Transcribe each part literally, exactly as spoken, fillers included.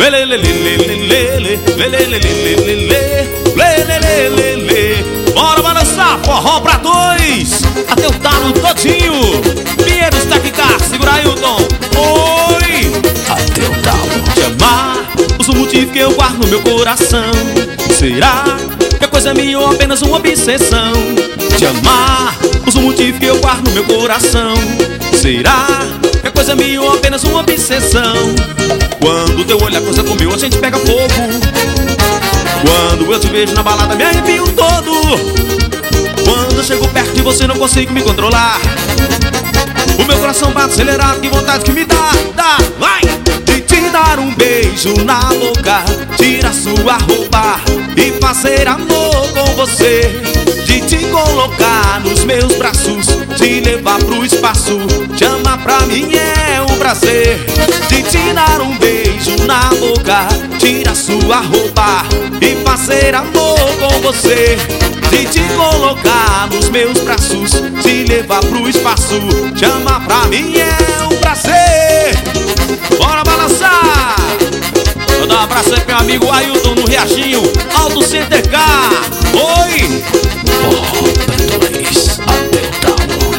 Bora balançar, forró pra dois, até o talo todinho. Pinheiro está aqui, cá, segura aí o tom. Oi, até o talo. Te amar, o motivo que eu guardo no meu coração. Será que a coisa é minha ou apenas uma obsessão? Te amar, o motivo que eu guardo no meu coração. Será que a coisa é minha ou apenas uma obsessão? Quando teu olho cruza com o meu, a gente pega fogo. Quando eu te vejo na balada, me arrepio todo. Quando eu chego perto de você, não consigo me controlar. O meu coração bate acelerado, que vontade que me dá, dá, vai! De te dar um beijo na boca, tirar sua roupa e fazer amor com você. De te colocar nos meus braços, te levar pro espaço, te amar pra mim é um prazer. De te dar um beijo na boca, tirar sua roupa e fazer amor com você. De te colocar nos meus braços, te levar pro espaço, te amar pra mim é um prazer. Bora balançar! Vou dar um abraço aí pro meu amigo Ailton no Riachinho, Alto Center K. Oi! Forró pra dois, até o talo.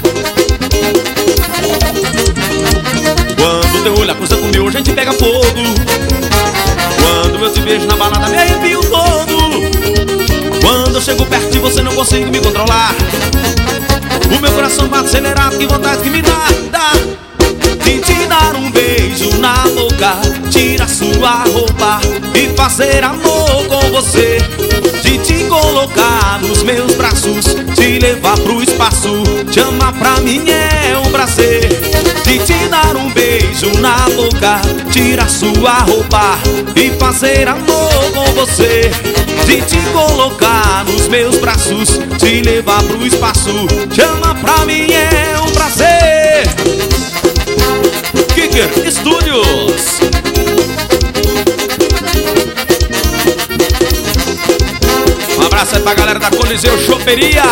Quando teu olho cruza com o meu, a gente pega fogo. Quando eu te vejo na balada, me arrepio todo. Quando eu chego perto de você, não consigo me controlar. O meu coração bate acelerado, que vontade que me dá, dá. De te dar um beijo na boca, tirar sua roupa e fazer amor com você. De te colocar nos meus braços, te levar pro espaço, te amar pra mim é um prazer. De te dar um beijo na boca, tirar sua roupa e fazer amor com você. De te colocar nos meus braços, te levar pro espaço, te amar pra mim é um prazer. Kicker Studios. Um abraço aí pra galera da Coliseu Choperia.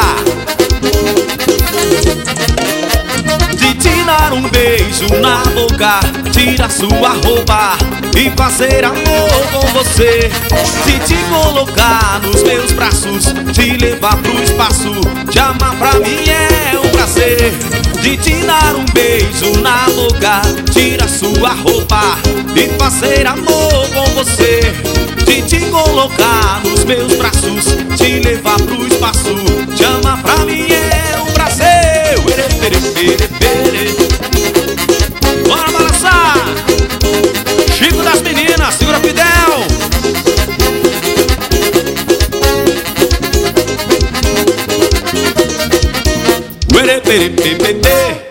De te dar um beijo na boca, tirar sua roupa e fazer amor com você. De te colocar nos meus braços, te levar pro espaço, te amar pra mim é um prazer. De te dar um beijo na boca, tirar sua roupa e fazer amor com você. De te colocar nos meus braços, te levar pro espaço, te amar pra mim é um prazer. Bora balançar! Chico das meninas, segura Fidel! Uere, pere, pe, pe, pe.